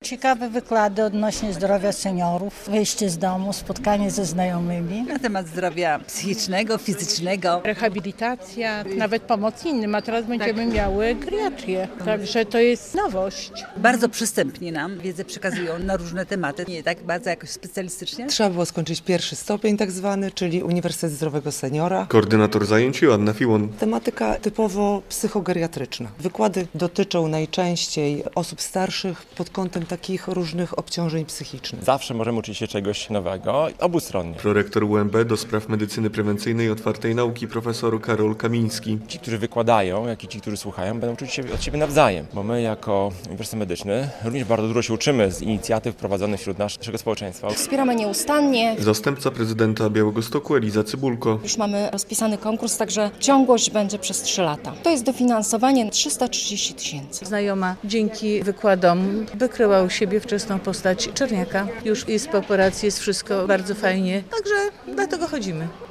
Ciekawe wykłady odnośnie zdrowia seniorów, wyjście z domu, spotkanie ze znajomymi. Na temat zdrowia psychicznego, fizycznego. Rehabilitacja, nawet pomoc innym, a teraz będziemy miały geriatrię, także to jest nowość. Bardzo przystępnie nam wiedzę przekazują na różne tematy, nie tak bardzo jakoś specjalistycznie. Trzeba było skończyć pierwszy stopień tak zwany, czyli Uniwersytet Zdrowego Seniora. Koordynator zajęć Joanna Fiłon. Tematyka typowo psychogeriatryczna. Wykłady dotyczą najczęściej osób starszych pod kątem takich różnych obciążeń psychicznych. Zawsze możemy uczyć się czegoś nowego, obustronnie. Prorektor UMB do spraw medycyny prewencyjnej i otwartej nauki profesor Karol Kamiński. Ci, którzy wykładają, jak i ci, którzy słuchają, będą uczyć się od siebie nawzajem, bo my jako Uniwersytet Medyczny również bardzo dużo się uczymy z inicjatyw prowadzonych wśród naszego społeczeństwa. Wspieramy nieustannie. Zastępca prezydenta Białegostoku Eliza Cybulko. Już mamy rozpisany konkurs, także ciągłość będzie przez 3 lata. To jest dofinansowanie 330 000. Znajoma dzięki wykładom wykryła u siebie wczesną postać czerniaka. Już jest po operacji, jest wszystko bardzo fajnie, także dlatego chodzimy.